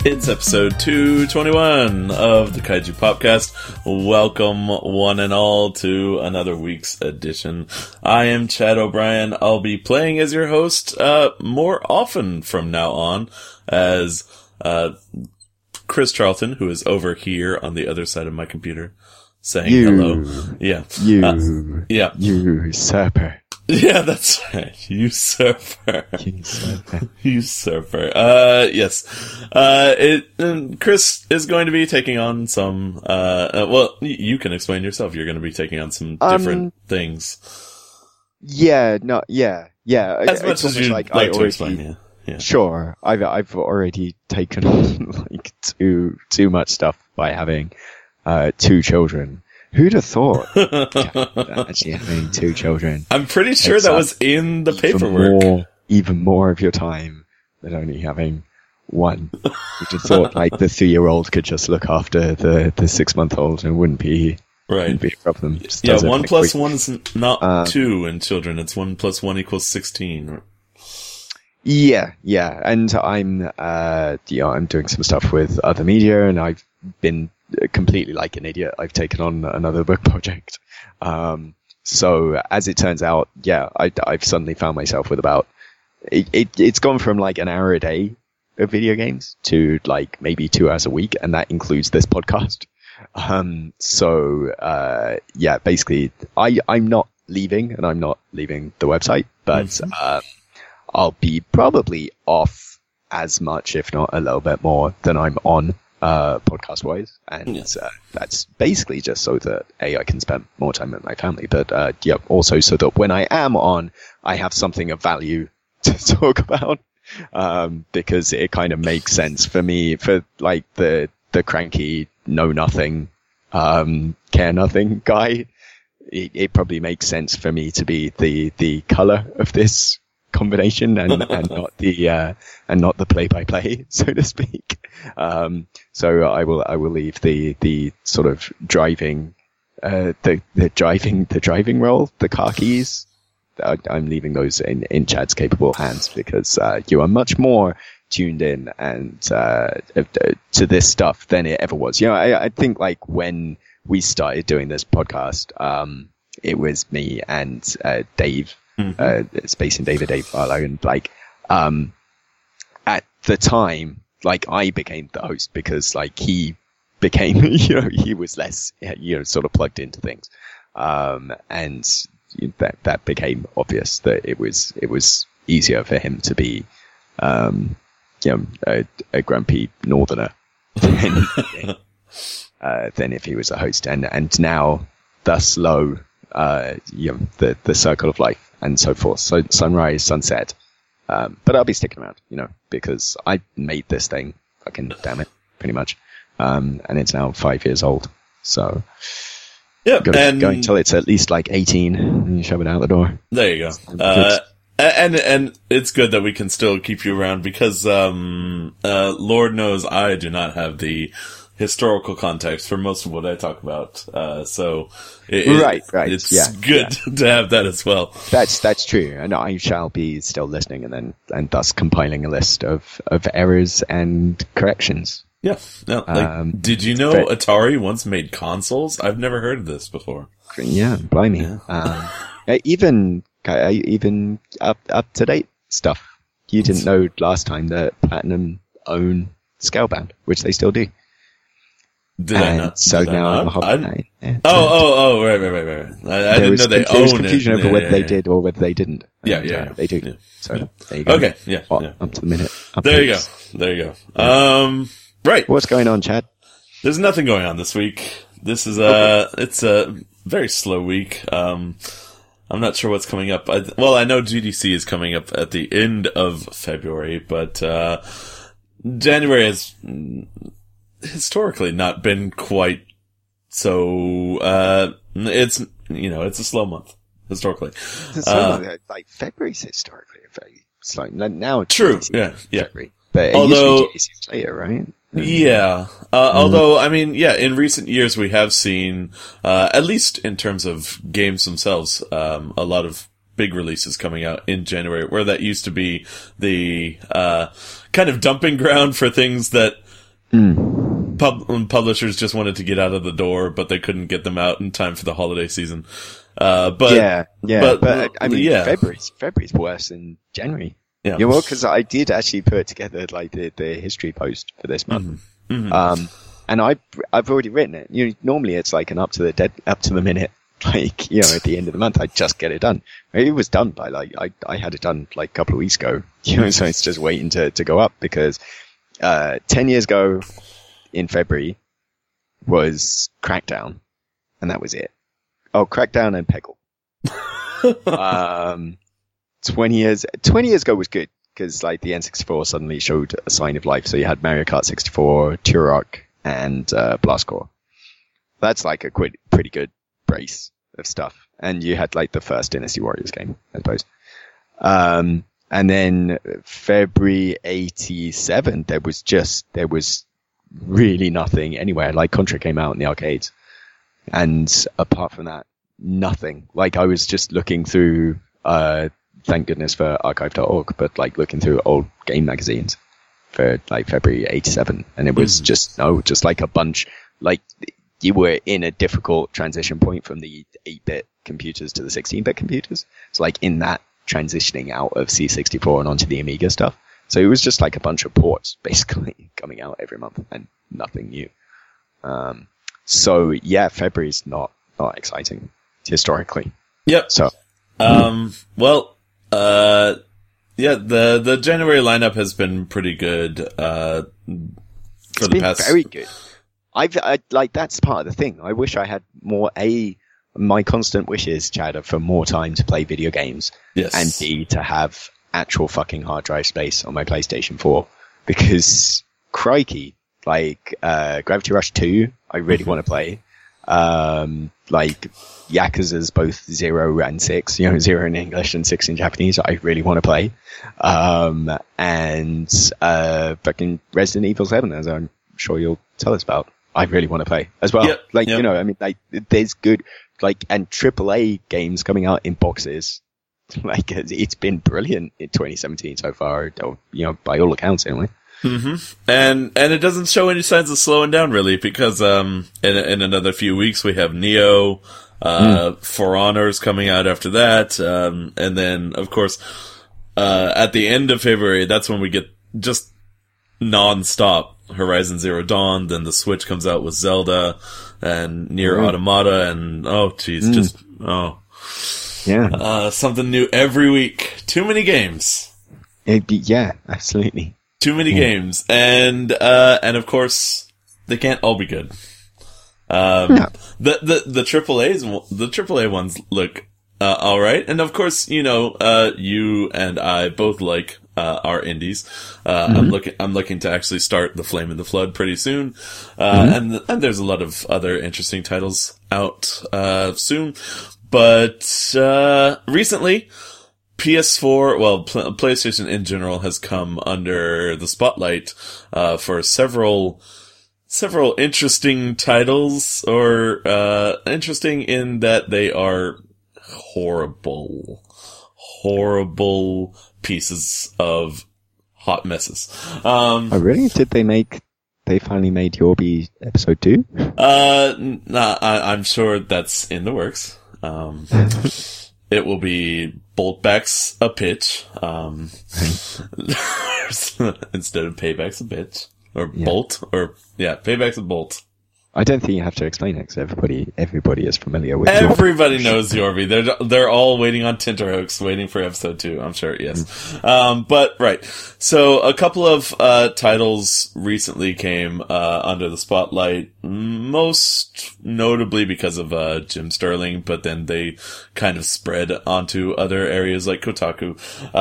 It's episode 221 of the Kaiju Popcast. Welcome, one and all, to another week's edition. I am Chad O'Brien. I'll be playing as your host more often from now on as Chris Charlton, who is over here on the other side of my computer saying hello. Yeah. You usurper. Yeah, that's right. Usurper. Yes. Chris is going to be taking on some, you can explain yourself. You're going to be taking on some different things. Yeah. As much as you'd like to explain, yeah. Sure. I've already taken on, like, too much stuff by having, 2 children. Who'd have thought? Actually having 2 children. I'm pretty sure that was in the paperwork. Even more of your time than only having 1. You'd have thought, like, the 3-year-old could just look after the 6-month-old and wouldn't be a problem. Yeah, 1 plus 1 is not 2 in children. It's 1 plus 1 equals 16. Yeah. And I'm doing some stuff with other media, and I've been completely like an idiot. I've taken on another book project. So as it turns out, I've suddenly found myself with about, it's gone from like an hour a day of video games to like maybe 2 hours a week. And that includes this podcast. Basically I'm not leaving, and I'm not leaving the website, but, I'll be probably off as much, if not a little bit more than I'm on. Podcast wise, and that's basically just so that I can spend more time with my family, but also so that when I am on, I have something of value to talk about, because it kind of makes sense for me, for like the cranky know nothing, care nothing guy. It probably makes sense for me to be the color of this combination and not the play-by-play, so to speak. So I will leave the sort of driving, the driving role, the car keys. I'm leaving those in Chad's capable hands, because you are much more tuned in and to this stuff than it ever was. You know, I think like when we started doing this podcast, it was me and Dave. Space and Dave Barlow, and like at the time, like I became the host because like he became, he was less, sort of plugged into things, and that became obvious that it was easier for him to be a grumpy northerner than if he was a host, and now thus low the circle of life and so forth. So sunrise, sunset. But I'll be sticking around, because I made this thing, fucking damn it, pretty much. And it's now 5 years old. So yeah, go until it's at least like 18 and you shove it out the door. There you go. And it's good that we can still keep you around, because Lord knows I do not have the historical context for most of what I talk about. So right. It's good to have that as well. That's true. And I shall be still listening and thus compiling a list of errors and corrections. Yeah. No, did you know Atari once made consoles? I've never heard of this before. Yeah, blimey. Yeah. Even up to date stuff. You didn't know last time that Platinum own Scalebound, which they still do. Did I not? So now I'm a hobby. Right. I didn't know they own it. There was confusion over whether they did or whether they didn't. Yeah. They do. Yeah. So there you go. Okay, yeah. Up to the minute. There you go. Right. What's going on, Chad? There's nothing going on this week. This is it's a very slow week. I'm not sure what's coming up. I know GDC is coming up at the end of February, but January has historically not been quite so. It's a slow month historically. Like February's historically very slow. Now it's true. GDC Yeah. February. But although it used to be GDC later, right? Yeah. Although, I mean, in recent years we have seen, at least in terms of games themselves, a lot of big releases coming out in January, where that used to be the, kind of dumping ground for things that Publishers just wanted to get out of the door, but they couldn't get them out in time for the holiday season. But I mean, February's worse than January. Yeah, well, because I did actually put together like the history post for this month. And I've already written it. Normally it's like an up to the minute, like, at the end of the month, I just get it done. It was done by I had it done like a couple of weeks ago, so it's just waiting to go up because, 10 years ago in February was Crackdown, and that was it. Oh, Crackdown and Peggle. 20 years ago was good because like the N64 suddenly showed a sign of life. So you had Mario Kart 64, Turok, and Blast Corps. That's like a pretty good brace of stuff. And you had like the first Dynasty Warriors game, I suppose. And then February 87, there was really nothing anywhere. Like Contra came out in the arcades. And apart from that, nothing. Like I was just looking through, thank goodness for archive.org, but like looking through old game magazines for like February 87. And it was just like a bunch, like you were in a difficult transition point from the 8-bit computers to the 16-bit computers. It's like in that transitioning out of C64 and onto the Amiga stuff. So it was just like a bunch of ports basically coming out every month and nothing new. So yeah, February's not exciting historically. Yep. So, the January lineup has been pretty good, it's been very good. I like, that's part of the thing. I wish I had more, my constant wish is, Chad, for more time to play video games. Yes. And B, to have actual fucking hard drive space on my PlayStation 4. Because, crikey, like, Gravity Rush 2, I really want to play. Like, Yakuza's both 0 and 6, 0 in English and 6 in Japanese, I really want to play. And fucking Resident Evil 7, as I'm sure you'll tell us about, I really want to play as well. Yep. Like, I mean, like, there's good, like, and AAA games coming out in boxes. Like, it's been brilliant in 2017 so far, by all accounts anyway. Mm-hmm. And it doesn't show any signs of slowing down really, because, in another few weeks we have Neo, For Honor's coming out after that. And then, of course, at the end of February, that's when we get just non-stop Horizon Zero Dawn. Then the Switch comes out with Zelda and Nier Automata, and something new every week. Too many games. Yeah, absolutely. Too many games, and of course they can't all be good. No. The AAA ones look all right, and of course you and I both like our indies. I'm looking to actually start The Flame and the Flood pretty soon, and there's a lot of other interesting titles out soon. But recently, PS4, PlayStation in general has come under the spotlight for several interesting titles, or interesting in that they are horrible pieces of hot messes. Oh, really? Did they finally made Yorby episode 2? I'm sure that's in the works. It will be Boltback's a pitch, instead of Payback's a bitch. Or Bolt, Payback's a Bolt. I don't think you have to explain it, because everybody is familiar with Yorby. Everybody knows Yorby. They're all waiting on tenterhooks, waiting for episode 2, I'm sure, yes. But, right. So, a couple of, titles recently came, under the spotlight, most notably because of, Jim Sterling, but then they kind of spread onto other areas like Kotaku.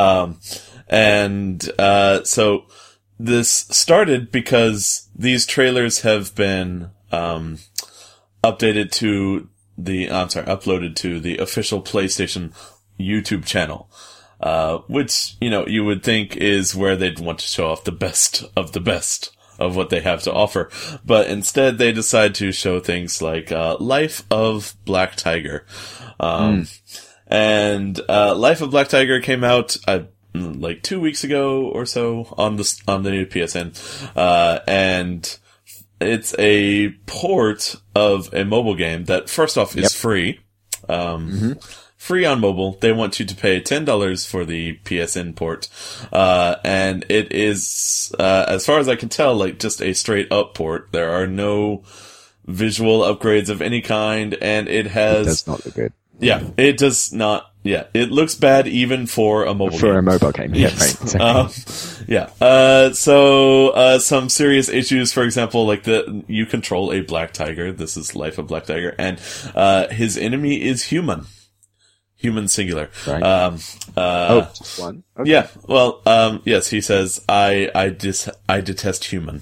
So, this started because these trailers have been, uploaded to the official PlayStation YouTube channel, which, you would think is where they'd want to show off the best of what they have to offer. But instead they decide to show things like, Life of Black Tiger. And, Life of Black Tiger came out, like 2 weeks ago or so on the new PSN, and it's a port of a mobile game that first off is free. Free on mobile. They want you to pay $10 for the PSN port. And it is, as far as I can tell, like just a straight up port. There are no visual upgrades of any kind, and it does not look good. Yeah, it does not. Yeah, it looks bad even for a mobile game. For a mobile game, yeah, yes. right. Yeah. So some serious issues, for example, like you control a black tiger. This is Life of Black Tiger, and his enemy is human. Human singular. Right. Just one? Okay. Yeah. Well, yes, he says, I detest human.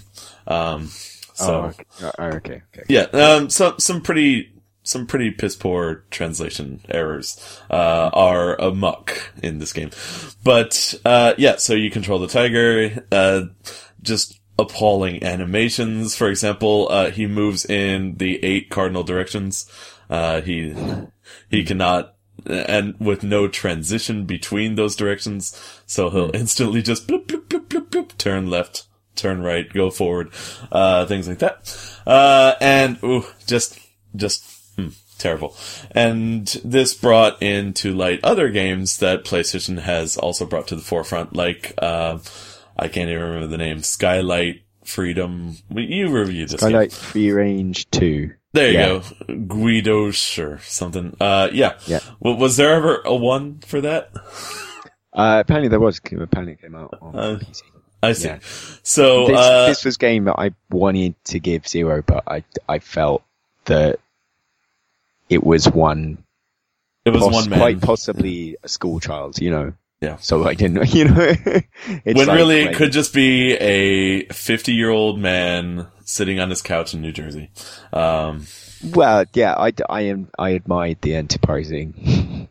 Okay. Yeah. Some pretty piss poor translation errors, are amok in this game. But, yeah, so you control the tiger, just appalling animations. For example, he moves in the 8 cardinal directions. He cannot, and with no transition between those directions, so he'll instantly just bloop, bloop, bloop, bloop, bloop, turn left, turn right, go forward, things like that. And, just terrible. And this brought into light other games that PlayStation has also brought to the forefront, like, I can't even remember the name, Skylight Freedom. You reviewed this Skylight game. Free Range 2. There you go. Guidos or something. Yeah. Was there ever a 1 for that? Apparently there was. Apparently it came out on PC. I see. Yeah. So, this was a game that I wanted to give 0, but I felt that it was one. It was one man. Quite possibly a school child, Yeah. So I didn't, when really it could just be a 50-year-old man sitting on his couch in New Jersey. Well, yeah, I admired the enterprising.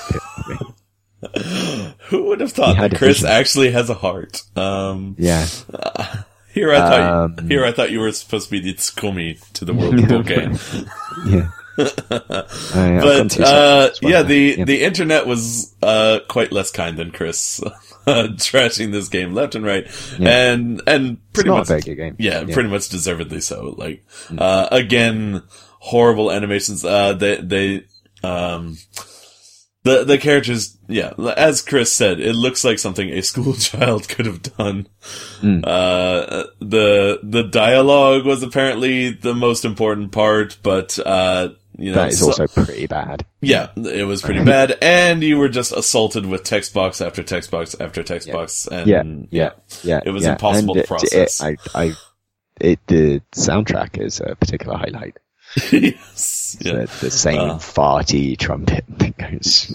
Who would have thought that Chris actually has a heart? Yeah. Here I thought you were supposed to be the Tsukumi to the world of Poké. Yeah. The internet was quite less kind than Chris, trashing this game left and right, and pretty much a very good game. Yeah, pretty much deservedly so. Like, again, horrible animations. The characters, as Chris said, it looks like something a school child could have done. The dialogue was apparently the most important part, but, that is also pretty bad. Yeah, it was pretty bad, and you were just assaulted with text box after text box after text box, and it was impossible to process. The soundtrack is a particular highlight. Yes. The same farty trumpet that goes.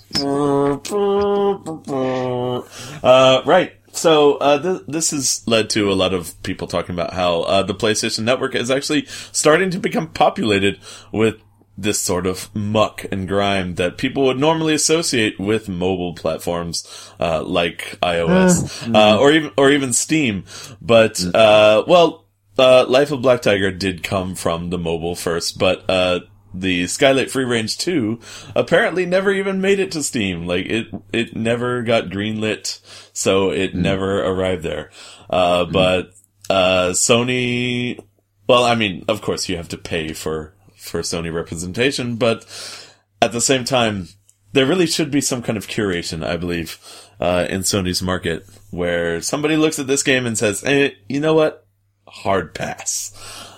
Right. So, this has led to a lot of people talking about how, the PlayStation Network is actually starting to become populated with this sort of muck and grime that people would normally associate with mobile platforms, like iOS, or even Steam. But, Life of Black Tiger did come from the mobile first, but, the Skylight Free Range 2 apparently never even made it to Steam. Like, it never got greenlit, so it never arrived there. But, Sony, well, I mean, of course you have to pay for Sony representation, but at the same time, there really should be some kind of curation, I believe, in Sony's market, where somebody looks at this game and says, you know what? Hard pass.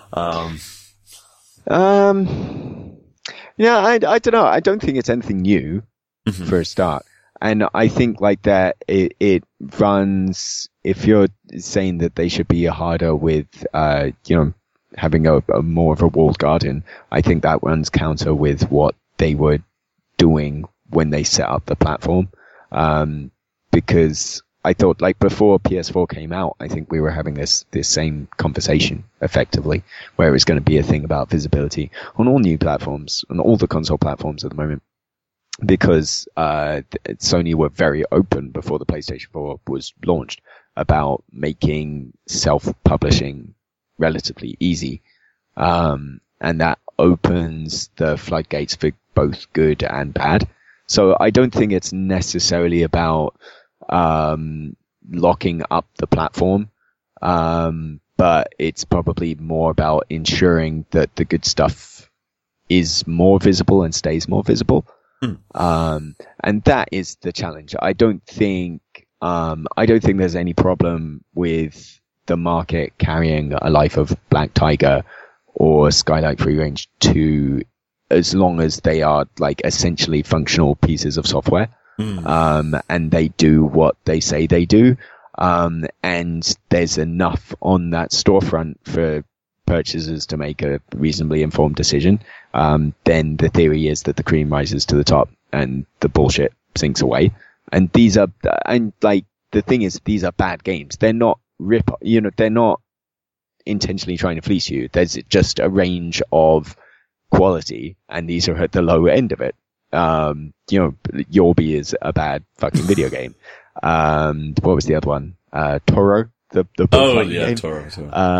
Yeah, I don't know. I don't think it's anything new for a start. And I think like that it runs, if you're saying that they should be harder with, having a more of a walled garden, I think that runs counter with what they were doing when they set up the platform. Because I thought, like, before PS4 came out, I think we were having this same conversation, effectively, where it was going to be a thing about visibility on all new platforms, on all the console platforms at the moment, because Sony were very open before the PlayStation 4 was launched about making self-publishing relatively easy. And that opens the floodgates for both good and bad. So I don't think it's necessarily about locking up the platform. But it's probably more about ensuring that the good stuff is more visible and stays more visible. And that is the challenge. I don't think there's any problem with the market carrying a Life of Black Tiger or Skylight Free Range 2, as long as they are like essentially functional pieces of software. And they do what they say they do. And there's enough on that storefront for purchasers to make a reasonably informed decision. Then the theory is that the cream rises to the top and the bullshit sinks away. And the thing is, these are bad games. They're not they're not intentionally trying to fleece you. There's just a range of quality, and these are at the low end of it. Yorby is a bad fucking video game. What was the other one? Toro, the game. Toro.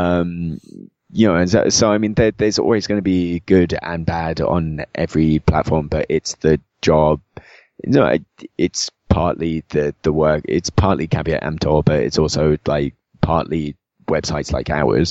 And so I mean, there's always going to be good and bad on every platform, but it's the job. It's partly the work. It's partly Caveat Emptor, but it's also like partly websites like ours.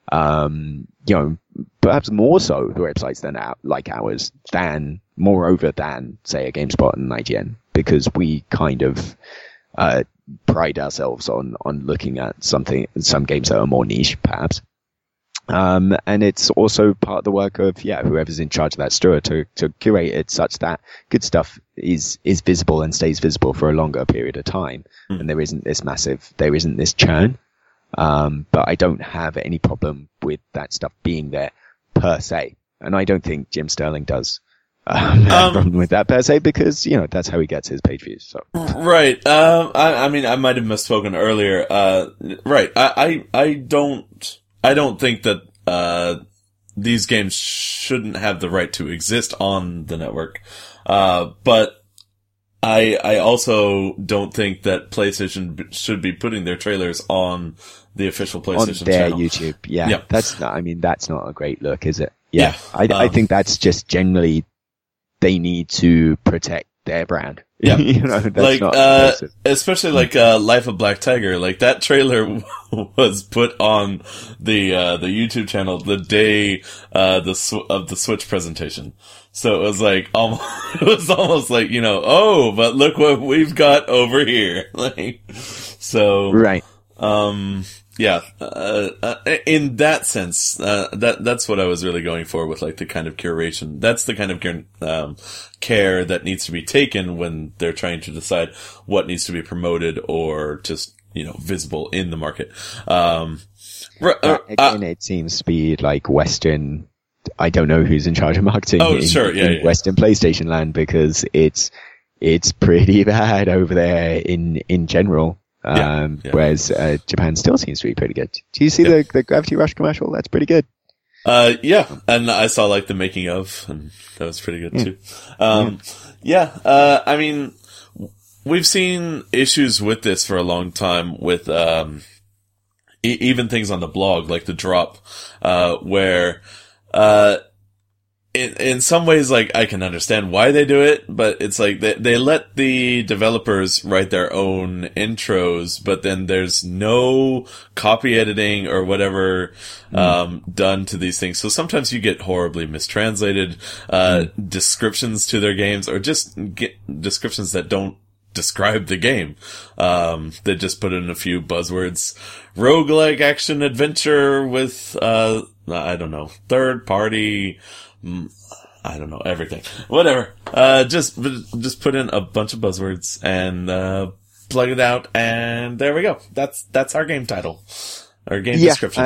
Perhaps more so the websites like ours than say a GameSpot and IGN, because we kind of pride ourselves on looking at some games that are more niche, perhaps. And it's also part of the work of whoever's in charge of that store to curate it such that good stuff is visible and stays visible for a longer period of time, and there isn't this churn. But I don't have any problem with that stuff being there per se, and I don't think Jim Sterling does have a problem with that per se, because that's how he gets his page views. So right. I mean, I might have misspoken earlier. Right. I don't think that these games shouldn't have the right to exist on the network. But I also don't think that PlayStation should be putting their trailers on the official PlayStation on their channel. YouTube. Yeah. That's not a great look, is it? Yeah. I think that's just generally they need to protect their brand. Yeah. That's like, not especially like, Life of Black Tiger, like that trailer was put on the YouTube channel the day, of the Switch presentation. So it was like, almost like, but look what we've got over here. Like, so. Right. In that sense, that's what I was really going for with like the kind of curation. That's the kind of care that needs to be taken when they're trying to decide what needs to be promoted or just, visible in the market. Again, it seems to be like Western. I don't know who's in charge of marketing in Western PlayStation land, because it's pretty bad over there in general. Whereas Japan still seems to be pretty good. Do you see the Gravity Rush commercial? That's pretty good. And I saw like the making of, and that was pretty good too. I mean, we've seen issues with this for a long time with even things on the blog, like the drop, where in some ways, like, I can understand why they do it, but it's like they let the developers write their own intros, but then there's no copy editing or whatever done to these things. So sometimes you get horribly mistranslated descriptions to their games, or just get descriptions that don't describe the game. They just put in a few buzzwords. Roguelike action adventure with I don't know, third party, I don't know, everything. Whatever. Just put in a bunch of buzzwords and plug it out, and there we go. That's our game title. Our game description.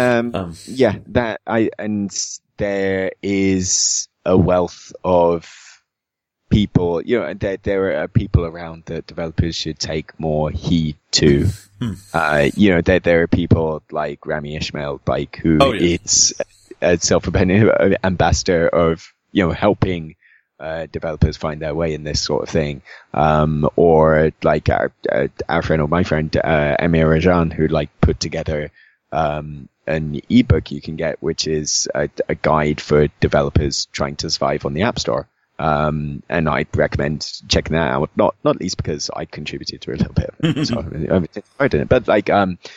And there is a wealth of people, there are people around that developers should take more heed to. There are people like Rami Ismail, who is a self-appointed ambassador of, helping developers find their way in this sort of thing. Or like our friend, or my friend, Amir Rajan, who put together an ebook you can get, which is a guide for developers trying to survive on the App Store. And I'd recommend checking that out. Not least because I contributed to a little bit of it, so I did it. But like,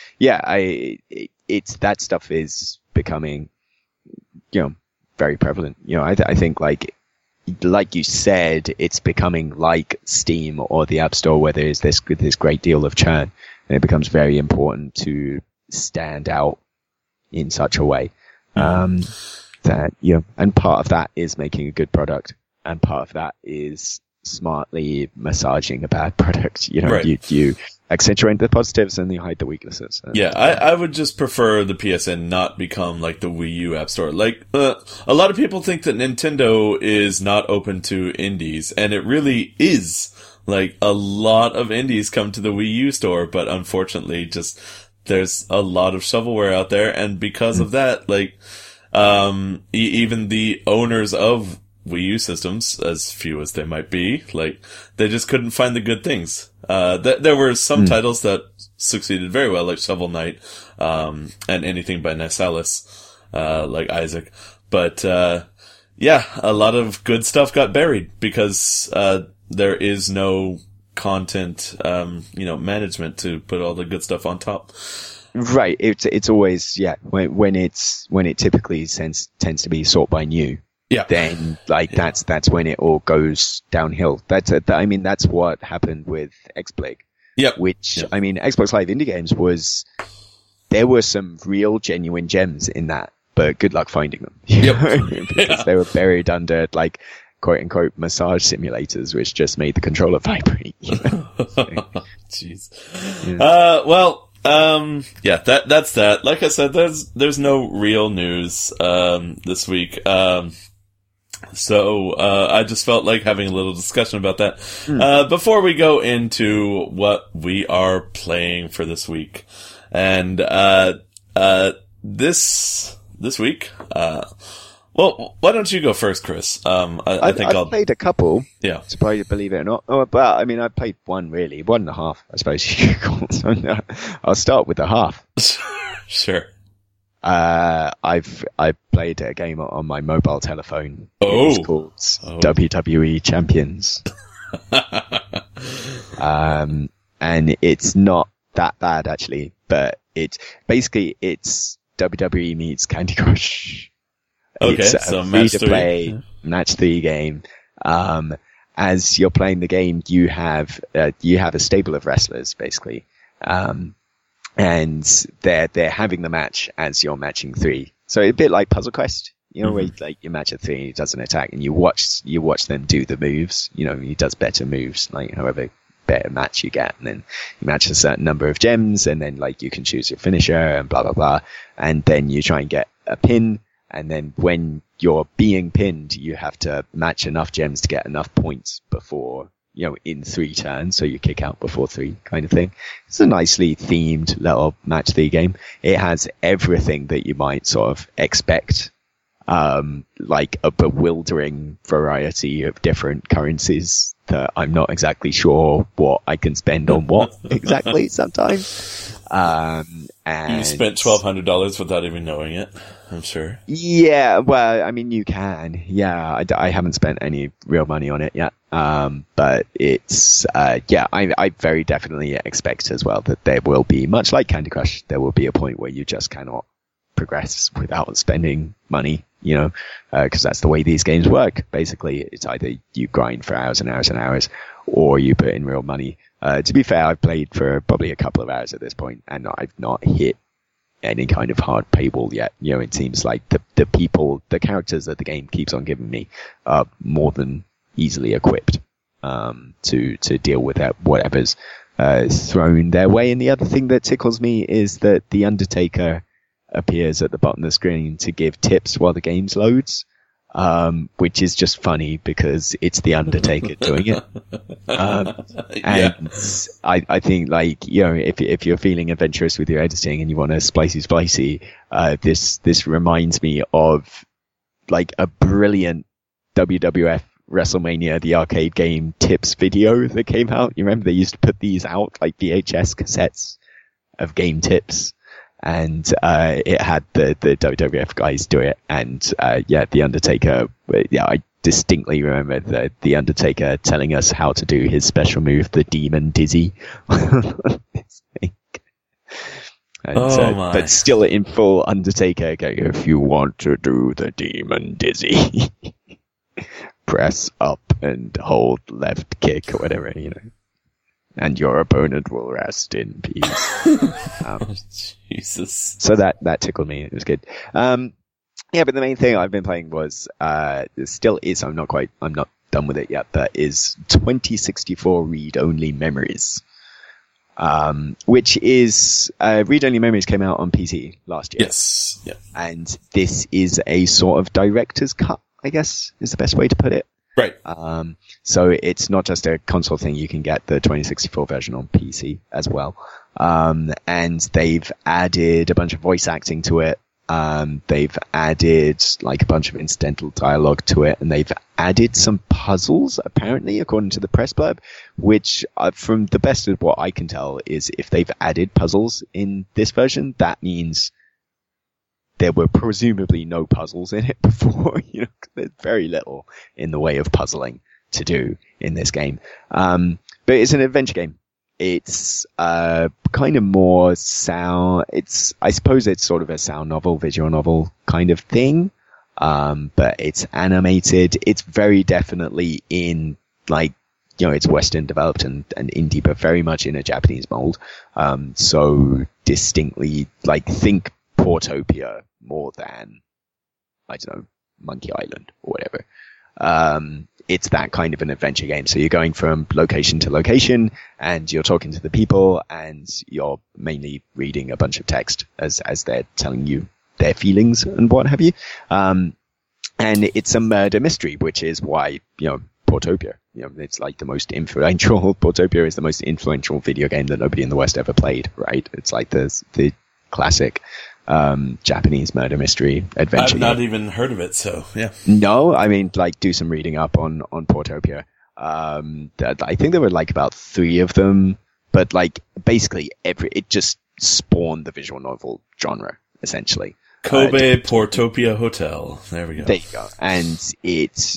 it's that stuff is becoming, very prevalent. I think like you said, it's becoming like Steam or the App Store, where there's this great deal of churn, and it becomes very important to stand out in such a way that and part of that is making a good product, and part of that is smartly massaging a bad product. Right. You accentuate the positives and you hide the weaknesses. I would just prefer the PSN not become like the Wii U App Store. Like, a lot of people think that Nintendo is not open to indies, and it really is. Like, a lot of indies come to the Wii U store, but unfortunately, just there's a lot of shovelware out there, and because of that, like, even the owners of Wii U systems, as few as they might be, like, they just couldn't find the good things. There were some titles that succeeded very well, like Shovel Knight, and anything by Nisalis, like Isaac. But, a lot of good stuff got buried because, there is no content, management to put all the good stuff on top. Right. It's always, when it typically tends to be sort by new. Yeah. Then that's when it all goes downhill. That's what happened with XBLIG. Yep. Which, Xbox Live Indie Games there were some real genuine gems in that, but good luck finding them. Because they were buried under like quote unquote massage simulators, which just made the controller vibrate. Jeez. Yeah. That's that. Like I said, there's no real news, this week. So, I just felt like having a little discussion about that, before we go into what we are playing for this week. And, this week, well, why don't you go first, Chris? I think I've played a couple. Yeah. Surprised, believe it or not. Oh, but I played one and a half, I suppose you could call it. So, no, I'll start with the half. Sure. I've played a game on my mobile telephone. Oh. It's called WWE Champions. And it's not that bad actually, but it's WWE meets Candy Crush. Okay, it's so free to play match 3 game. As you're playing the game, you have a stable of wrestlers basically. And they're having the match as you're matching 3. So a bit like Puzzle Quest, where you match a 3, he does an attack, and you watch them do the moves. He does better moves, like however better match you get, and then you match a certain number of gems, and then like you can choose your finisher and blah blah blah, and then you try and get a pin, and then when you're being pinned, you have to match enough gems to get enough points before. In 3 turns, so you kick out before 3 kind of thing. It's a nicely themed little match 3 game. It has everything that you might sort of expect, like a bewildering variety of different currencies that I'm not exactly sure what I can spend on what exactly sometimes. And you spent $1,200 without even knowing it, I'm sure. Yeah, well, you can. Yeah, I haven't spent any real money on it yet. But it's, I very definitely expect as well that there will be, much like Candy Crush, there will be a point where you just cannot progress without spending money, because that's the way these games work. Basically, it's either you grind for hours and hours and hours, or you put in real money. To be fair, I've played for probably a couple of hours at this point, and I've not hit any kind of hard paywall yet. It seems like the characters that the game keeps on giving me are more than easily equipped to deal with whatever's thrown their way. And the other thing that tickles me is that the Undertaker appears at the bottom of the screen to give tips while the game loads, which is just funny because it's the Undertaker doing it. And I think, like, if you're feeling adventurous with your editing and you want to spicy, this reminds me of like a brilliant WWF WrestleMania, the arcade game tips video that came out. You remember they used to put these out, like VHS cassettes of game tips, and it had the WWF guys do it. And the Undertaker, distinctly remember the Undertaker telling us how to do his special move, the Demon Dizzy. And, my. But still in full Undertaker going, if you want to do the Demon Dizzy, press up and hold left kick or whatever, and your opponent will rest in peace. Jesus. So that tickled me. It was good. Yeah, but the main thing I've been playing was, still is, I'm not done with it yet, but is 2064 read-only memories. Which is, read-only memories came out on PC last year. Yes. Yeah. And this is a sort of director's cut, I guess, is the best way to put it. Right. So it's not just a console thing. You can get the 2064 version on PC as well. And they've added a bunch of voice acting to it. They've added like a bunch of incidental dialogue to it, and they've added some puzzles, apparently, according to the press blurb, which, from the best of what I can tell, is if they've added puzzles in this version, that means there were presumably no puzzles in it before. There's very little in the way of puzzling to do in this game. But it's an adventure game. It's kind of more sound. I suppose it's sort of a sound novel, visual novel kind of thing. But it's animated. It's very definitely in it's Western developed and indie, but very much in a Japanese mold. So distinctly think Portopia more than, I don't know, Monkey Island or whatever. It's that kind of an adventure game. So you're going from location to location and you're talking to the people and you're mainly reading a bunch of text as they're telling you their feelings and what have you. And it's a murder mystery, which is why, Portopia, it's like the most influential, Portopia is the most influential video game that nobody in the West ever played, right? It's like the classic Japanese murder mystery adventure. I've not even heard of it, so yeah. No, I mean, do some reading up on Portopia. I think there were about 3 of them, but basically it just spawned the visual novel genre, essentially. Kobe Portopia Hotel. There we go. There you go. And it's,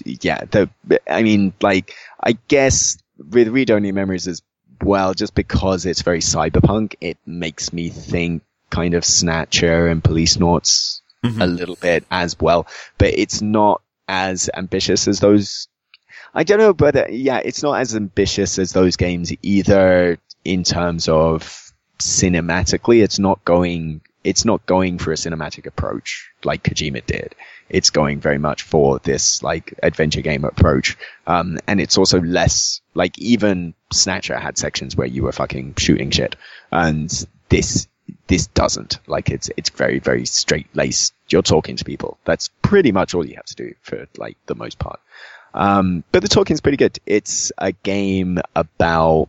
I guess with read-only memories as well, just because it's very cyberpunk, it makes me think kind of Snatcher and Policenauts a little bit as well, but it's not as ambitious as those. I don't know, but it's not as ambitious as those games either in terms of cinematically. It's not going for a cinematic approach like Kojima did. It's going very much for this adventure game approach. And it's also less even Snatcher had sections where you were fucking shooting shit, and this doesn't. It's very, very straight laced. You're talking to people. That's pretty much all you have to do for the most part. But the talking's pretty good. It's a game about,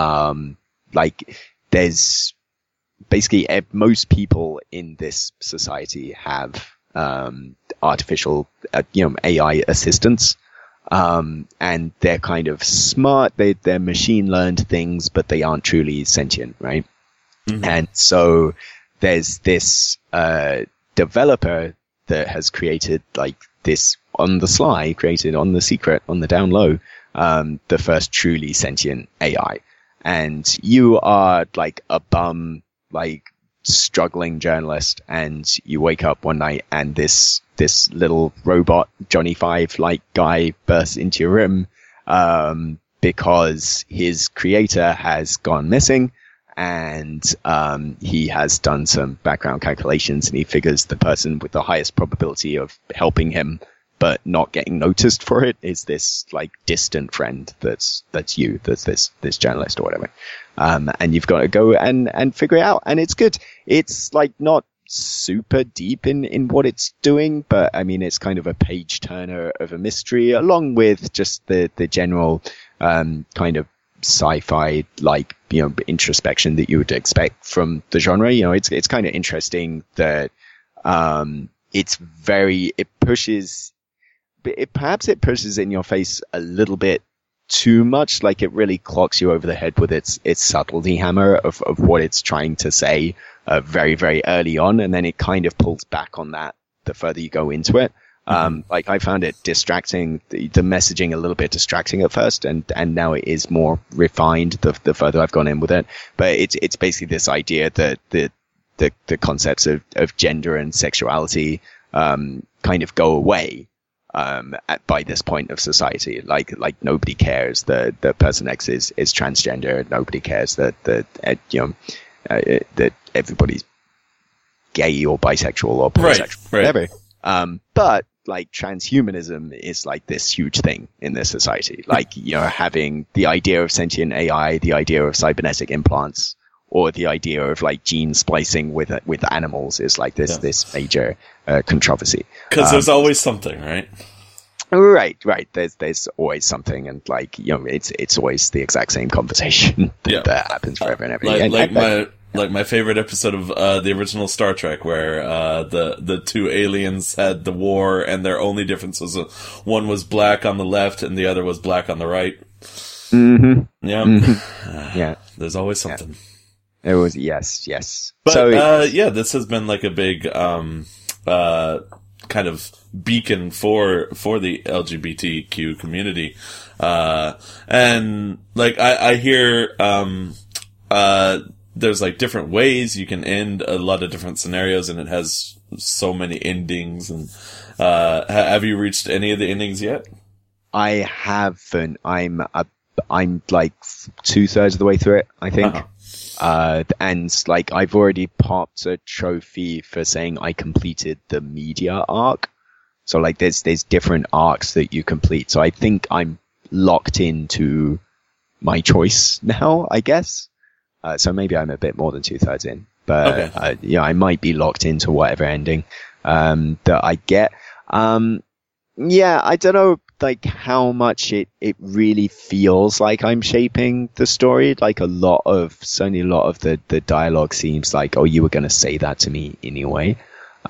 there's basically most people in this society have, artificial, AI assistants. And they're kind of smart. They're machine learned things, but they aren't truly sentient, right? Mm-hmm. And so there's this developer that has created this on the sly, created on the secret, on the down low, the first truly sentient AI. And you are a bum, struggling journalist, and you wake up one night and this little robot Johnny Five guy bursts into your room because his creator has gone missing. And he has done some background calculations, and he figures the person with the highest probability of helping him but not getting noticed for it is this distant friend that's this journalist or whatever. And you've got to go and figure it out, and it's good. It's not super deep in what it's doing, but I mean it's kind of a page turner of a mystery, along with just the general kind of sci-fi introspection that you would expect from the genre. It's kind of interesting that it pushes in your face a little bit too much. It really clocks you over the head with its subtlety hammer of what it's trying to say very, very early on, and then it kind of pulls back on that the further you go into it. Like I found it distracting, the messaging a little bit distracting at first, and now it is more refined the further I've gone in with it. But it's basically this idea that the concepts of gender and sexuality kind of go away by this point of society. Like nobody cares that person X is transgender. Nobody cares that that everybody's gay or bisexual or pansexual, whatever. But like transhumanism is like this huge thing in this society. Like, having the idea of sentient AI, the idea of cybernetic implants, or the idea of like gene splicing with animals is like this major controversy. Because there's always something, right? Right. There's always something, and like it's always the exact same conversation that happens forever and ever. Like my favorite episode of the original Star Trek, where the two aliens had the war, and their only difference was one was black on the left and the other was black on the right. Mm-hmm. Yeah, yeah. There's always something. Yeah. It was yes. But so, this has been like a big kind of beacon for the LGBTQ community, and like I hear there's like different ways you can end a lot of different scenarios, and it has so many endings. And have you reached any of the endings yet? I haven't. I'm like 2/3 of the way through it, I think. And like I've already popped a trophy for saying I completed the media arc. So like there's different arcs that you complete. So I think I'm locked into my choice now, I guess. So maybe I'm a bit more than 2/3 in, but okay. I might be locked into whatever ending that I get. I don't know like how much it really feels like I'm shaping the story. Like certainly a lot of the dialogue seems like, oh, you were going to say that to me anyway.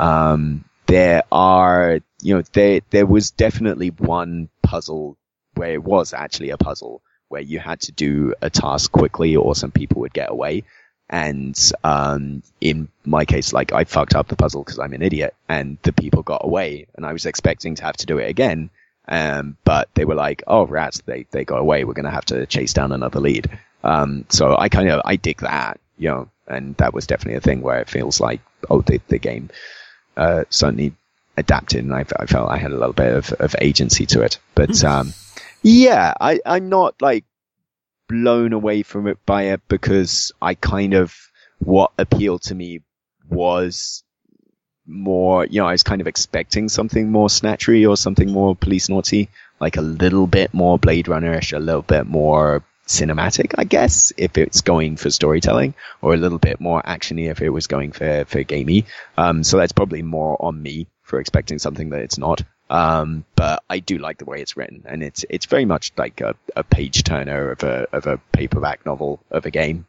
There are, there was definitely one puzzle where it was actually a puzzle, where you had to do a task quickly or some people would get away. And in my case, like I fucked up the puzzle because I'm an idiot, and the people got away, and I was expecting to have to do it again. But they were like, oh, rats, they got away. We're going to have to chase down another lead. So I dig that, and that was definitely a thing where it feels like, oh, the game certainly adapted, and I felt I had a little bit of agency to it. But I'm not like blown away from it by it, because I kind of, what appealed to me was more, I was kind of expecting something more snatchery or something more police naughty, like a little bit more Blade Runner-ish, a little bit more cinematic, I guess, if it's going for storytelling, or a little bit more actiony if it was going for gamey. So that's probably more on me for expecting something that it's not. But I do like the way it's written, and it's very much like a page turner of a paperback novel of a game,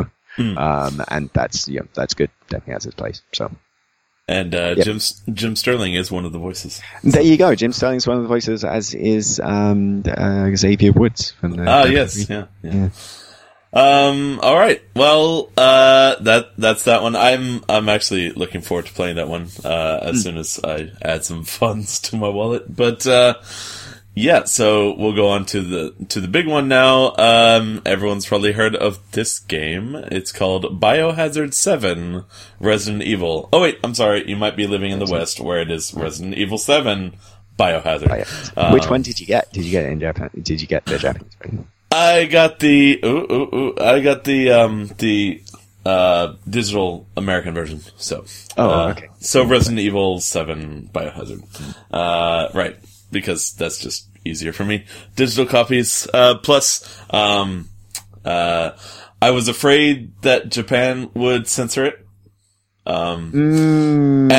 and that's good. Definitely has its place. So. And Jim Sterling is one of the voices. There you go. Jim Sterling's one of the voices, as is Xavier Woods from the. Yes, yeah. All right. Well, that's that one. I'm actually looking forward to playing that one as soon as I add some funds to my wallet. But so we'll go on to the big one now. Everyone's probably heard of this game. It's called Biohazard 7: Resident Evil. Oh wait, I'm sorry. You might be living in the West, where it is Resident Evil 7: Biohazard. Which one did you get? Did you get it in Japan? Did you get the Japanese version? I got the digital American version. So, okay. So Resident Evil 7 Biohazard. Right. Because that's just easier for me. Digital copies. Plus, I was afraid that Japan would censor it. And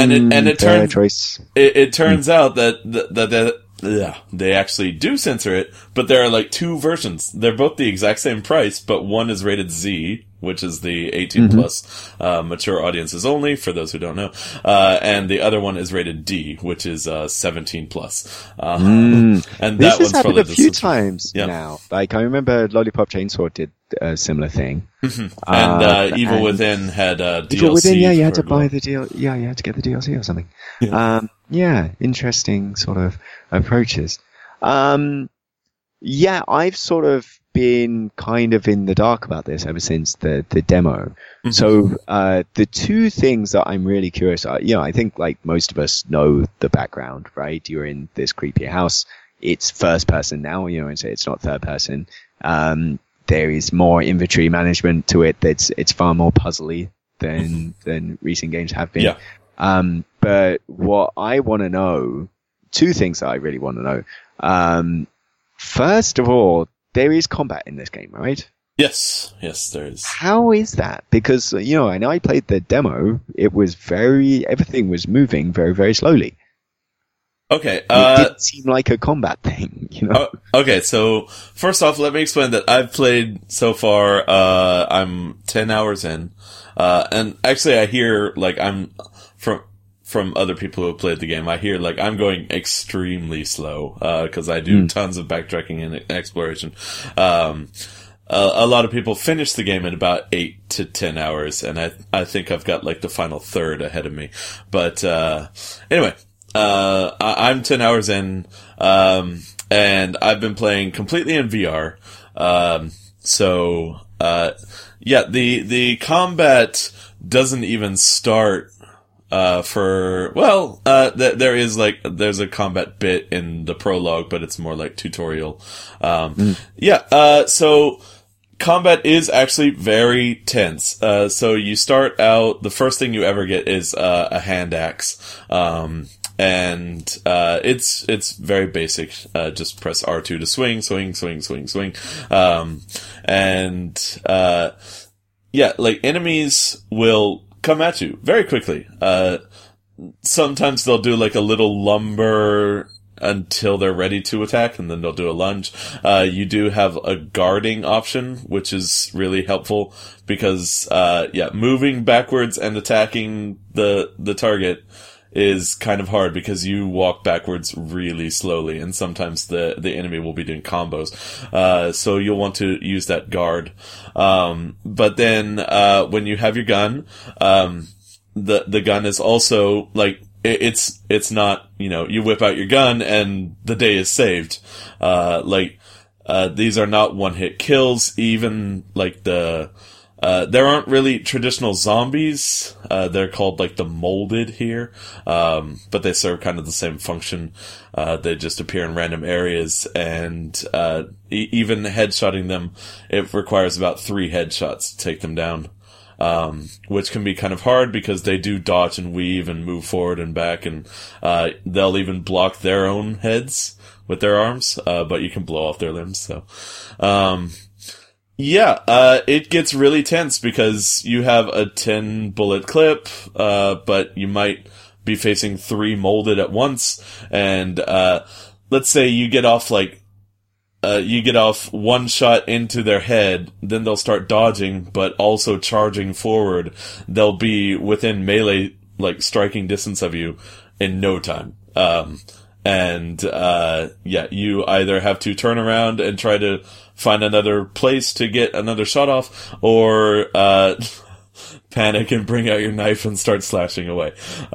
it turns out that they actually do censor it, but there are like two versions. They're both the exact same price, but one is rated Z, which is the 18 plus, mature audiences only, for those who don't know. And the other one is rated D, which is, 17 plus. And this that one's happened probably a few times now. Like, I remember Lollipop Chainsaw did a similar thing. And Evil Within had DLC. Evil Within, you had to buy the deal. Yeah, you had to get the DLC or something. Yeah. Yeah, interesting sort of approaches. Yeah, I've sort of been kind of in the dark about this ever since the demo. Mhm. So the two things that I'm really curious are, I think like most of us know the background, right? You're in this creepy house. It's first person now, and so it's not third person. There is more inventory management to it. It's far more puzzly than recent games have been. Yeah. But what I want to know, two things that I really want to know. First of all, there is combat in this game, right? Yes, there is. How is that? Because, I know I played the demo. It was everything was moving very, very slowly. Okay. It didn't seem like a combat thing, Okay, so first off, let me explain that I've played so far, I'm 10 hours in. And actually I hear, like, I'm from other people who have played the game, I hear, like, I'm going extremely slow, cause I do tons of backtracking and exploration. A lot of people finish the game in about 8 to 10 hours, and I think I've got, like, the final third ahead of me. But, anyway, I'm 10 hours in, and I've been playing completely in VR. Yeah, the combat doesn't even start, there's a combat bit in the prologue, but it's more like tutorial. So combat is actually very tense. So you start out, the first thing you ever get is, a hand axe. It's very basic. Just press R2 to swing. Like enemies will come at you very quickly. Sometimes they'll do like a little lumber until they're ready to attack, and then they'll do a lunge. You do have a guarding option, which is really helpful because, moving backwards and attacking the target is kind of hard because you walk backwards really slowly, and sometimes the enemy will be doing combos. So you'll want to use that guard. But then, when you have your gun, the gun is also, like, it's not, you whip out your gun and the day is saved. These are not one-hit kills, even, like, there aren't really traditional zombies. They're called, like, the molded here. But they serve kind of the same function. They just appear in random areas, and, even headshotting them, it requires about 3 headshots to take them down. Which can be kind of hard because they do dodge and weave and move forward and back, and, they'll even block their own heads with their arms, but you can blow off their limbs, so. It gets really tense because you have a 10 bullet clip, but you might be facing 3 molded at once, and, let's say you get off one shot into their head, then they'll start dodging, but also charging forward. They'll be within melee, like, striking distance of you in no time. You either have to turn around and try to find another place to get another shot off, or, panic and bring out your knife and start slashing away.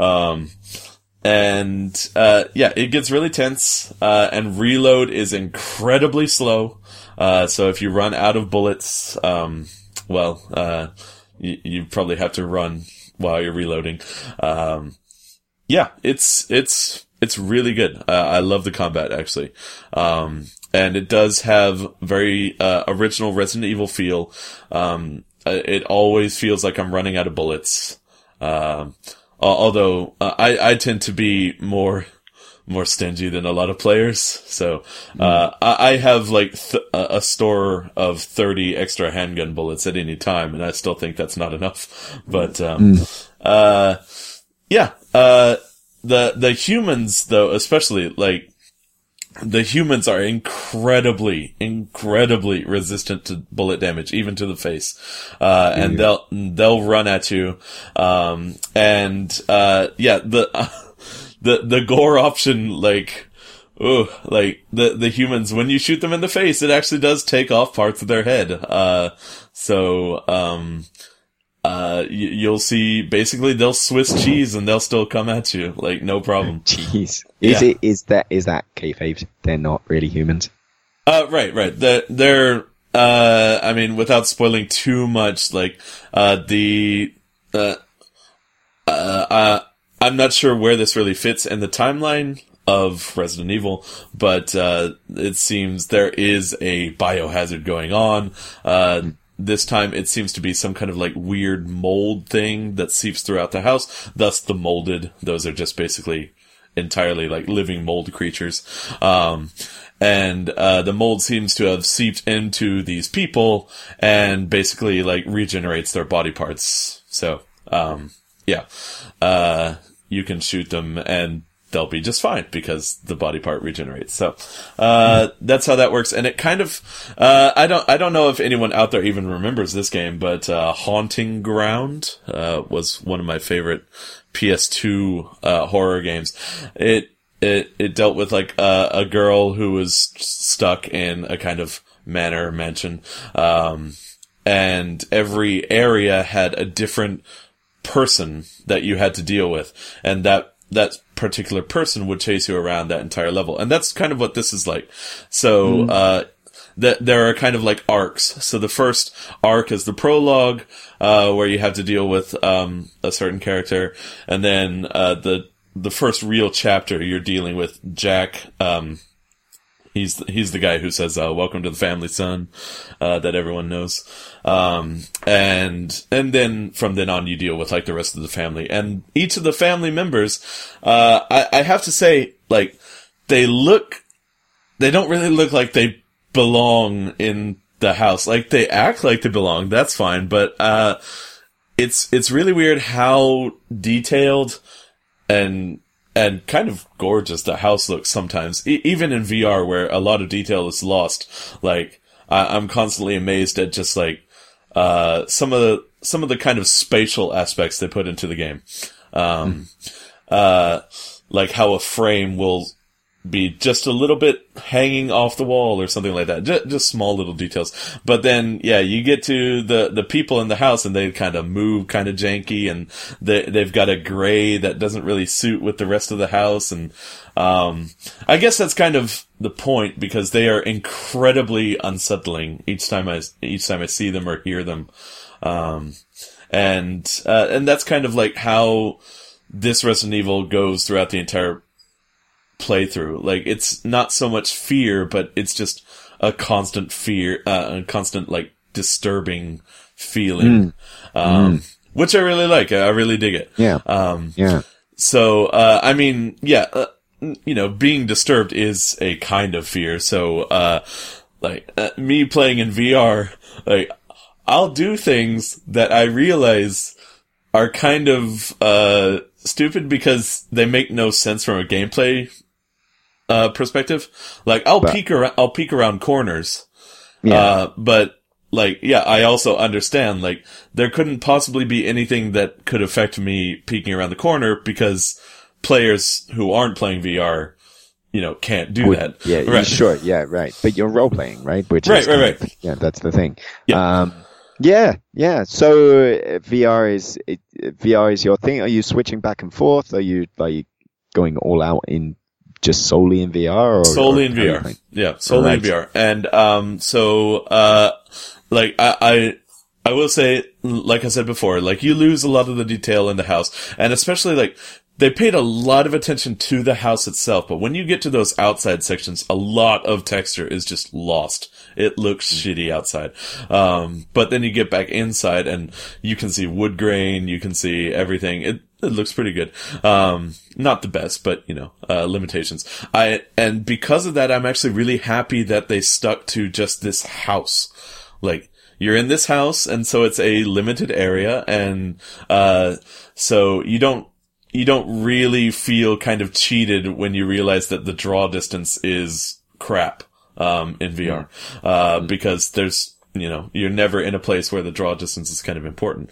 It gets really tense, and reload is incredibly slow. So if you run out of bullets, you probably have to run while you're reloading. It's really good. I love the combat, actually. And it does have very, original Resident Evil feel. It always feels like I'm running out of bullets. Although, I tend to be more stingy than a lot of players. So, I have like a store of 30 extra handgun bullets at any time, and I still think that's not enough. But, the humans though, especially, like, the humans are incredibly resistant to bullet damage, even to the face. And they'll run at you. The gore option, like, the humans, when you shoot them in the face, it actually does take off parts of their head. you'll see basically they'll Swiss cheese and they'll still come at you, like, no problem. Jeez. Yeah. Is that kayfabe? They're not really humans. Right. They're, I mean, without spoiling too much, like, I'm not sure where this really fits in the timeline of Resident Evil, but, it seems there is a biohazard going on. This time it seems to be some kind of like weird mold thing that seeps throughout the house. Thus the molded. Those are just basically entirely like living mold creatures. And the mold seems to have seeped into these people and basically like regenerates their body parts. So, yeah, you can shoot them and they'll be just fine because the body part regenerates. So, that's how that works. And it kind of, I don't know if anyone out there even remembers this game, but, Haunting Ground, was one of my favorite PS2, horror games. It dealt with like, a girl who was stuck in a kind of mansion. And every area had a different person that you had to deal with. And that particular person would chase you around that entire level. And that's kind of what this is like. So, there are kind of like arcs. So the first arc is the prologue, where you have to deal with, a certain character. And then, the first real chapter you're dealing with Jack, he's the guy who says, welcome to the family, son, that everyone knows. And then from then on you deal with like the rest of the family. And each of the family members, I have to say, like, they don't really look like they belong in the house. Like, they act like they belong, that's fine, but, it's really weird how detailed and kind of gorgeous the house looks sometimes. Even in VR where a lot of detail is lost. Like, I'm constantly amazed at just like, some of the kind of spatial aspects they put into the game. Like how a frame will be just a little bit hanging off the wall or something like that. Just small little details. But then, yeah, you get to the people in the house and they kind of move kind of janky and they've got a gray that doesn't really suit with the rest of the house. And, I guess that's kind of the point because they are incredibly unsettling each time I see them or hear them. And that's kind of like how this Resident Evil goes throughout the entire playthrough. Like, it's not so much fear, but it's just a constant fear, a constant, like, disturbing feeling. Which I really like. I really dig it. Yeah. So, I mean, yeah, you know, being disturbed is a kind of fear. So, me playing in VR, like, I'll do things that I realize are kind of, stupid because they make no sense from a gameplay perspective. Like, I'll peek around corners. Yeah. But like, yeah, I also understand, like, there couldn't possibly be anything that could affect me peeking around the corner because players who aren't playing VR, you know, can't do that. Yeah, right. Sure. Yeah, right. But you're role playing, right? Which right, is right. Yeah, that's the thing. Yeah. Yeah. So VR is your thing. Are you switching back and forth? Are you like going all out in just solely in VR? Or, solely in VR. Anything? Yeah, solely in VR. And like I will say, like I said before, like you lose a lot of the detail in the house, and especially like they paid a lot of attention to the house itself, but when you get to those outside sections, a lot of texture is just lost. It looks shitty outside. But then you get back inside and you can see wood grain, you can see everything. It looks pretty good. Not the best, but you know, limitations. And because of that, I'm actually really happy that they stuck to just this house. Like, you're in this house, and so it's a limited area, and, so you don't really feel kind of cheated when you realize that the draw distance is crap. In VR, because there's, you know, you're never in a place where the draw distance is kind of important.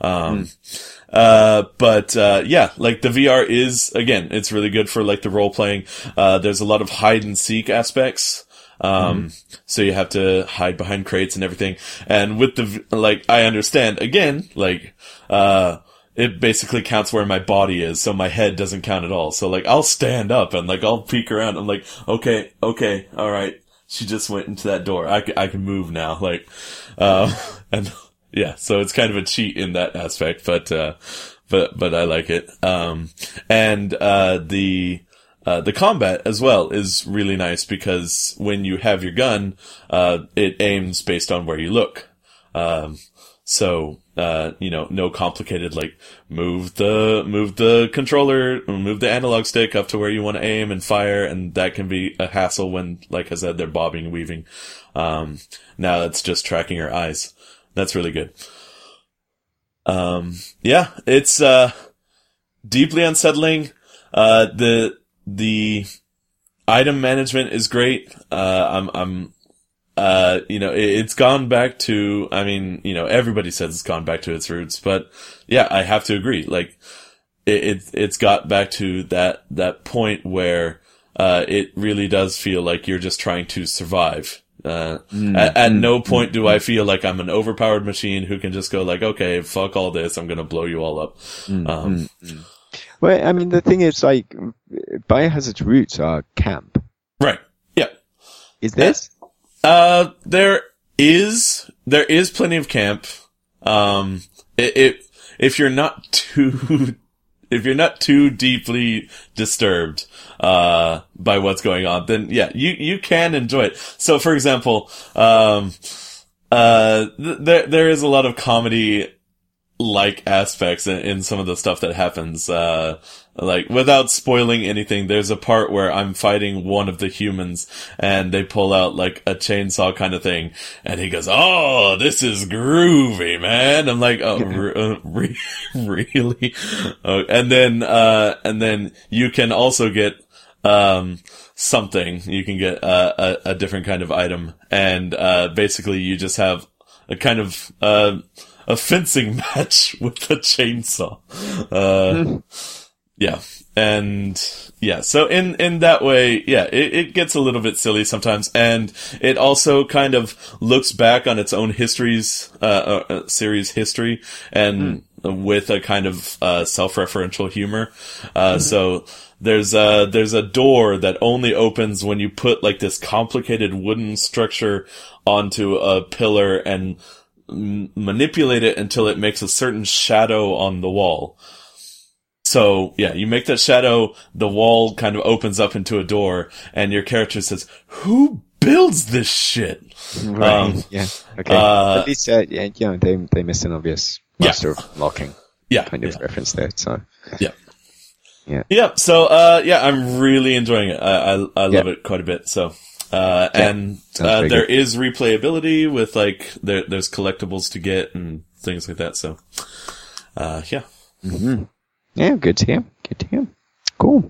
But yeah, like the VR is, again, it's really good for like the role playing. There's a lot of hide and seek aspects. So you have to hide behind crates and everything. And with I understand, again, it basically counts where my body is, so my head doesn't count at all. So, I'll stand up and, I'll peek around. I'm like, okay, alright. She just went into that door. I can move now. And, yeah, so it's kind of a cheat in that aspect, but I like it. The combat as well is really nice because when you have your gun, it aims based on where you look. No complicated, move the controller, move the analog stick up to where you want to aim and fire, and that can be a hassle when, like I said, they're bobbing and weaving. Now it's just tracking your eyes. That's really good. It's, deeply unsettling. The item management is great. It's gone back to, everybody says it's gone back to its roots, but yeah, I have to agree. It's got back to that point where, it really does feel like you're just trying to survive. At no point do I feel like I'm an overpowered machine who can just go okay, fuck all this, I'm gonna blow you all up. Well, the thing is, Biohazard's roots are camp. Right. Yeah. Is this? There is plenty of camp. If you're not too deeply disturbed, by what's going on, then yeah, you can enjoy it. So, for example, there is a lot of comedy aspects in some of the stuff that happens. Without spoiling anything, there's a part where I'm fighting one of the humans and they pull out a chainsaw kind of thing and he goes, "Oh, this is groovy, man." I'm like, "Oh, really?" And then you can also get, something. You can get, a different kind of item. And, basically you just have a kind of, a fencing match with the chainsaw. Yeah. And yeah, so in that way, yeah, it gets a little bit silly sometimes. And it also kind of looks back on its own series history and with a kind of, self-referential humor. So there's a door that only opens when you put this complicated wooden structure onto a pillar and manipulate it until it makes a certain shadow on the wall. So, yeah, you make that shadow, the wall kind of opens up into a door, and your character says, "Who builds this shit?" Right. Yeah. Okay. At least, they missed an obvious master of locking kind of reference there, so. Yeah. Yeah. Yeah. So, I'm really enjoying it. I love it quite a bit, so. And there is replayability with there's collectibles to get and things like that. So, yeah. Mm-hmm. Yeah, good to hear. Cool.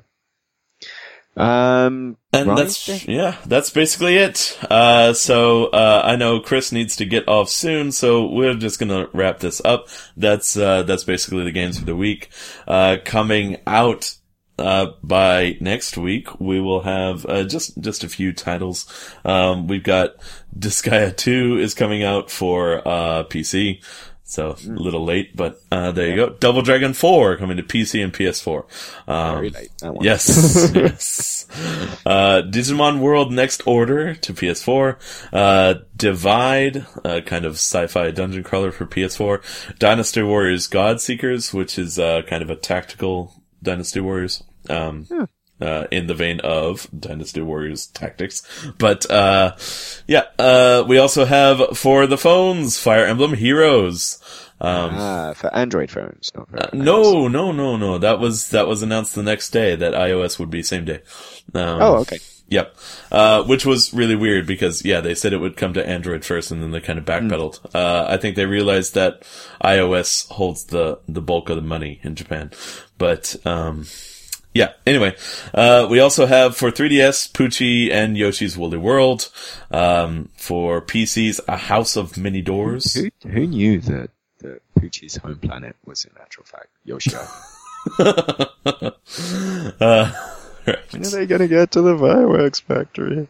And that's basically it. I know Chris needs to get off soon, so we're just gonna wrap this up. That's basically the games for the week. Coming out by next week, we will have just a few titles. We've got Disgaea 2 is coming out for PC, so a little late, but there you go. Double Dragon 4 coming to PC and PS4. Very late, that one. Yes, yes. Digimon World Next Order to PS4. Divide, kind of sci-fi dungeon crawler for PS4. Dynasty Warriors God Seekers, which is kind of a tactical Dynasty Warriors, in the vein of Dynasty Warriors Tactics. But, we also have for the phones, Fire Emblem Heroes. For Android phones, not for No. That was announced the next day that iOS would be same day. Okay. Yep. Which was really weird because, they said it would come to Android first and then they kind of backpedaled. I think they realized that iOS holds the bulk of the money in Japan. But, anyway, we also have for 3DS, Poochie and Yoshi's Woolly World. For PCs, A House of Many Doors. Who knew that Poochie's home planet was in actual fact Yoshi? When are they going to get to the fireworks factory?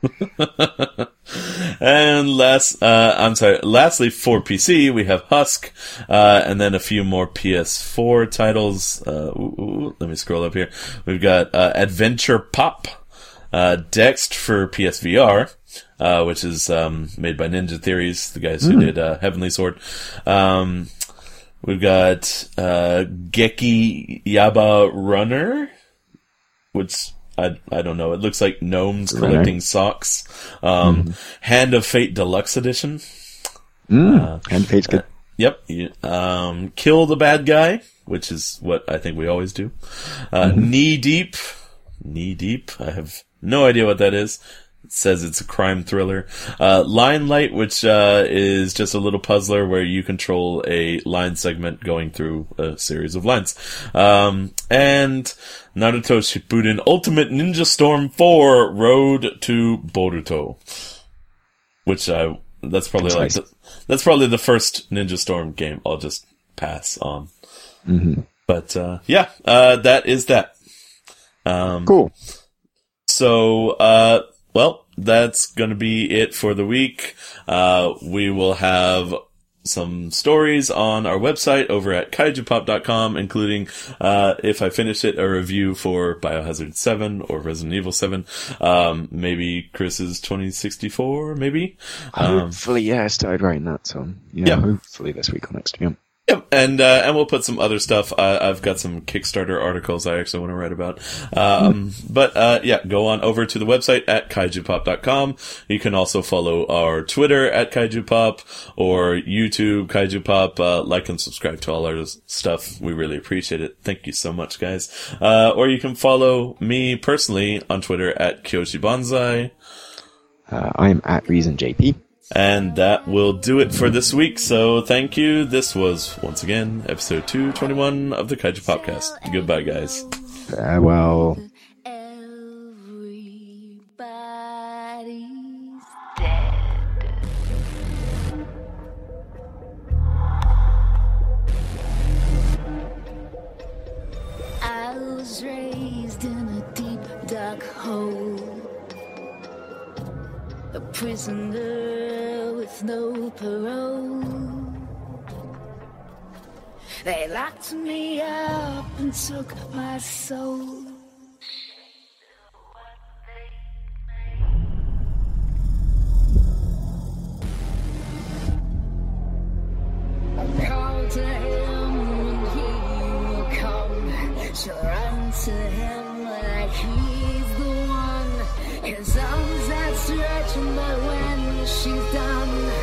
And lastly for PC, we have Husk, and then a few more PS4 titles. Let me scroll up here. We've got Adventure Pop, Dext for PSVR, which is made by Ninja Theories, the guys who did Heavenly Sword. We've got Geki Yaba Runner, which I don't know. It looks like gnomes collecting socks. Hand of Fate Deluxe Edition. Hand of Fate's good. Yep. Kill the Bad Guy, which is what I think we always do. Knee Deep. I have no idea what that is. It says it's a crime thriller. Limelight, which is just a little puzzler where you control a line segment going through a series of lines. And Naruto Shippuden Ultimate Ninja Storm 4 Road to Boruto. Which that's probably that's probably the first Ninja Storm game I'll just pass on. But that is that. Cool. So, well, that's going to be it for the week. We will have some stories on our website over at kaijupop.com, including, if I finish it, a review for Biohazard 7 or Resident Evil 7. Maybe Chris's 2064, maybe. Hopefully, I started writing that, so hopefully this week or next, Yep, and we'll put some other stuff. I've got some Kickstarter articles I actually want to write about. Go on over to the website at kaijupop.com. You can also follow our Twitter at kaijupop or YouTube kaijupop. Like and subscribe to all our stuff. We really appreciate it. Thank you so much, guys. Or you can follow me personally on Twitter at Kyoshi Bonsai. I am at ReasonJP. And that will do it for this week, so thank you. This was, once again, episode 221 of the Kaiju Podcast. Goodbye, guys. Farewell. Everybody's dead. I was raised in a deep, dark hole. A prisoner with no parole. They locked me up and took my soul. I called to him and he will come. She'll run to him like he's the one. His arms outstretched, but when she's done,